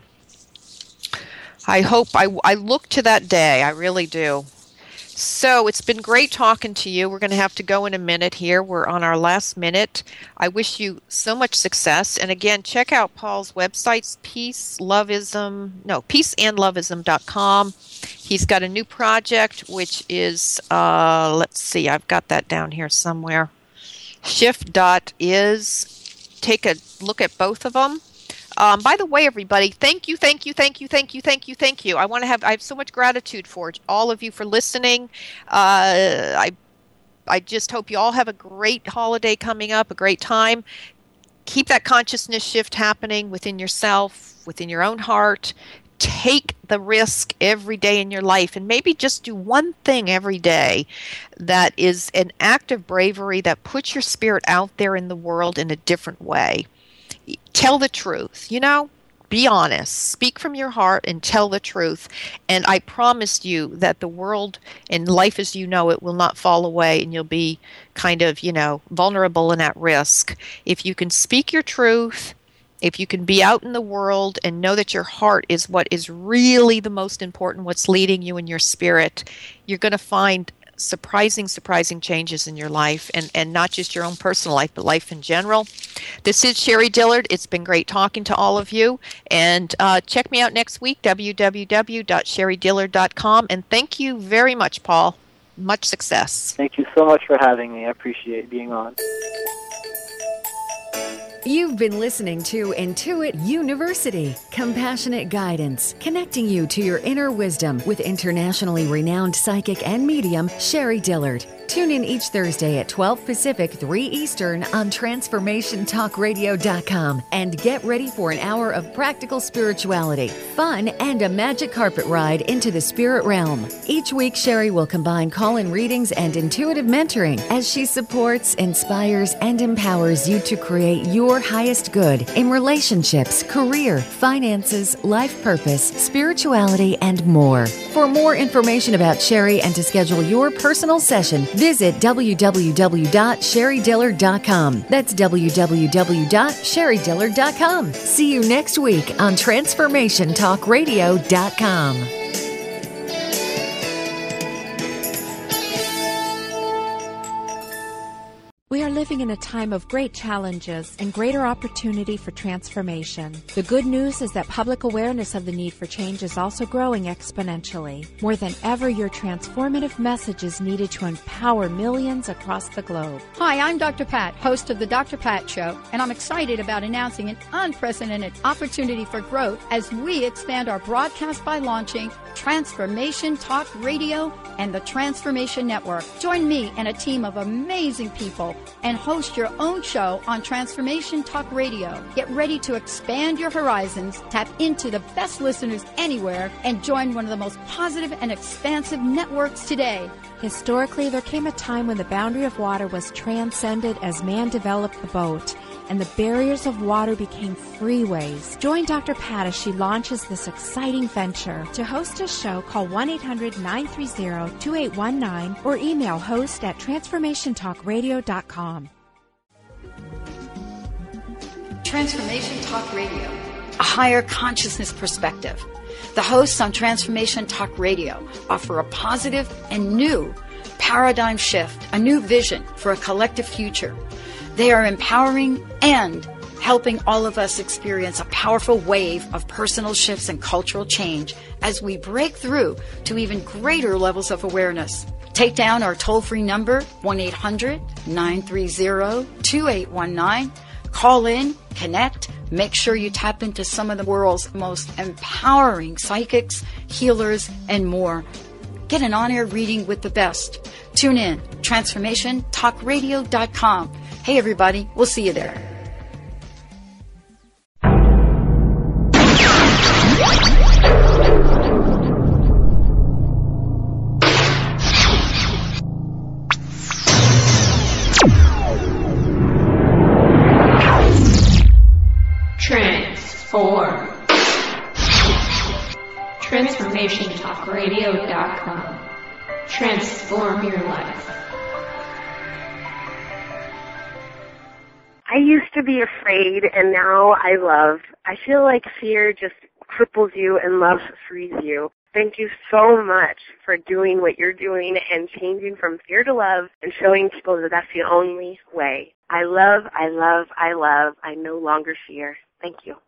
Speaker 4: I hope, I, I look to that day. I really do. So it's been great talking to you. We're going to have to go in a minute here. We're on our last minute. I wish you so much success. And again, check out Paul's websites, Peace, Loveism, no, peace and loveism dot com. He's got a new project, which is, uh, let's see, I've got that down here somewhere. Shift dot is. Take a look at both of them. Um, by the way, everybody, thank you, thank you, thank you, thank you, thank you, thank you. I want to have, I have so much gratitude for all of you for listening. Uh, I, I just hope you all have a great holiday coming up, a great time. Keep that consciousness shift happening within yourself, within your own heart. Take the risk every day in your life, and maybe just do one thing every day that is an act of bravery that puts your spirit out there in the world in a different way. Tell the truth, you know, be honest, speak from your heart and tell the truth. And I promise you that the world and life as you know it will not fall away, and you'll be kind of, you know, vulnerable and at risk. If you can speak your truth, if you can be out in the world and know that your heart is what is really the most important, what's leading you in your spirit, you're going to find surprising, surprising changes in your life, and, and not just your own personal life, but life in general. This is Sherry Dillard. It's been great talking to all of you. And uh, check me out next week, w w w dot sherry dillard dot com. And thank you very much, Paul. Much success.
Speaker 5: Thank you so much for having me. I appreciate being on.
Speaker 3: You've been listening to Intuit University, compassionate guidance, connecting you to your inner wisdom with internationally renowned psychic and medium, Sherry Dillard. Tune in each Thursday at twelve Pacific, three Eastern on transformation talk radio dot com and get ready for an hour of practical spirituality, fun, and a magic carpet ride into the spirit realm. Each week, Sherry will combine call-in readings and intuitive mentoring as she supports, inspires, and empowers you to create your highest good in relationships, career, finances, life purpose, spirituality, and more. For more information about Sherry and to schedule your personal session, visit w w w dot sherry dillard dot com. That's w w w dot sherry dillard dot com. See you next week on transformation talk radio dot com.
Speaker 12: We are living in a time of great challenges and greater opportunity for transformation. The good news is that public awareness of the need for change is also growing exponentially. More than ever, your transformative message is needed to empower millions across the globe.
Speaker 2: Hi, I'm Doctor Pat, host of The Doctor Pat Show, and I'm excited about announcing an unprecedented opportunity for growth as we expand our broadcast by launching Transformation Talk Radio and the Transformation Network. Join me and a team of amazing people and host your own show on Transformation Talk Radio. Get ready to expand your horizons, tap into the best listeners anywhere, and join one of the most positive and expansive networks today.
Speaker 12: Historically, there came a time when the boundary of water was transcended as man developed the boat, and the barriers of water became freeways. Join Doctor Pat as she launches this exciting venture. To host a show, call one eight hundred nine three zero two eight one nine or email host at transformation talk radio dot com.
Speaker 2: Transformation Talk Radio, a higher consciousness perspective. The hosts on Transformation Talk Radio offer a positive and new paradigm shift, a new vision for a collective future. They are empowering and helping all of us experience a powerful wave of personal shifts and cultural change as we break through to even greater levels of awareness. Take down our toll-free number, one eight hundred nine three zero two eight one nine. Call in, connect, make sure you tap into some of the world's most empowering psychics, healers, and more. Get an on-air reading with the best. Tune in, transformation talk radio dot com. Hey everybody, we'll see you there.
Speaker 13: Transform. transformation talk radio dot com. Transform your life.
Speaker 14: I used to be afraid, and now I love. I feel like fear just cripples you and love frees you. Thank you so much for doing what you're doing and changing from fear to love and showing people that that's the only way. I love, I love, I love. I no longer fear. Thank you.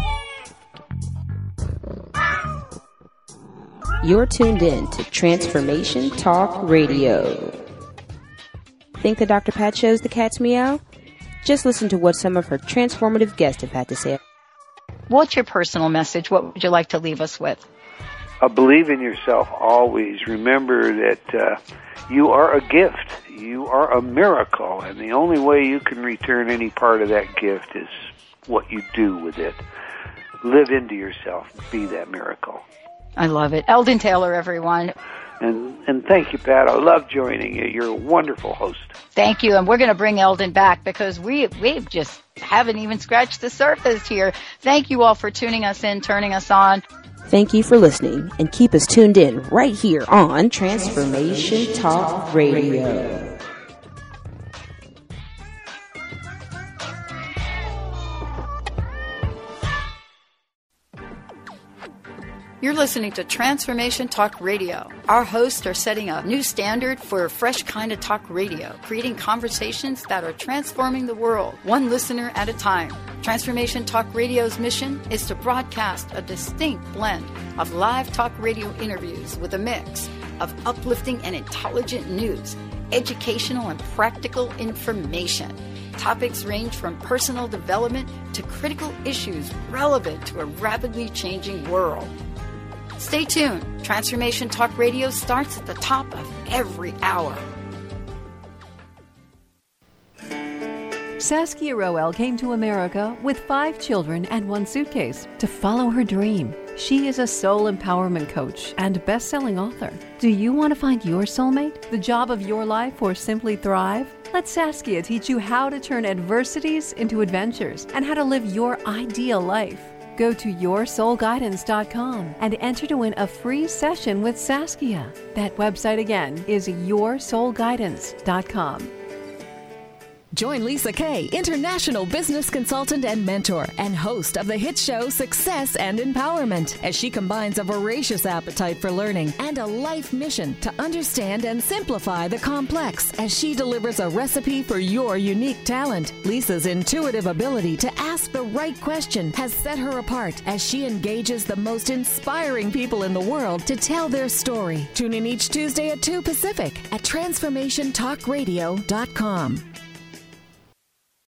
Speaker 15: You're tuned in to Transformation Talk Radio. Think that Doctor Pat shows the cat's meow? Just listen to what some of her transformative guests have had to say.
Speaker 2: What's your personal message? What would you like to leave us with?
Speaker 16: Uh, believe in yourself always. Remember that uh, you are a gift. You are a miracle, and the only way you can return any part of that gift is what you do with it. Live into yourself. Be that miracle.
Speaker 2: I love it. Eldon Taylor, everyone.
Speaker 16: And and thank you, Pat. I love joining you. You're a wonderful host.
Speaker 2: Thank you. And we're going to bring Eldon back because we we just haven't even scratched the surface here. Thank you all for tuning us in, turning us on.
Speaker 15: Thank you for listening, and keep us tuned in right here on Transformation Talk Radio.
Speaker 2: You're listening to Transformation Talk Radio. Our hosts are setting a new standard for a fresh kind of talk radio, creating conversations that are transforming the world, one listener at a time. Transformation Talk Radio's mission is to broadcast a distinct blend of live talk radio interviews with a mix of uplifting and intelligent news, educational and practical information. Topics range from personal development to critical issues relevant to a rapidly changing world. Stay tuned. Transformation Talk Radio starts at the top of every hour.
Speaker 6: Saskia Rowell came to America with five children and one suitcase to follow her dream. She is a soul empowerment coach and best-selling author. Do you want to find your soulmate, the job of your life, or simply thrive? Let Saskia teach you how to turn adversities into adventures and how to live your ideal life. Go to your soul guidance dot com and enter to win a free session with Saskia. That website again is your soul guidance dot com.
Speaker 7: Join Lisa Kay, international business consultant and mentor, and host of the hit show Success and Empowerment, as she combines a voracious appetite for learning and a life mission to understand and simplify the complex as she delivers a recipe for your unique talent. Lisa's intuitive ability to ask the right question has set her apart as she engages the most inspiring people in the world to tell their story. Tune in each Tuesday at two Pacific at transformation talk radio dot com.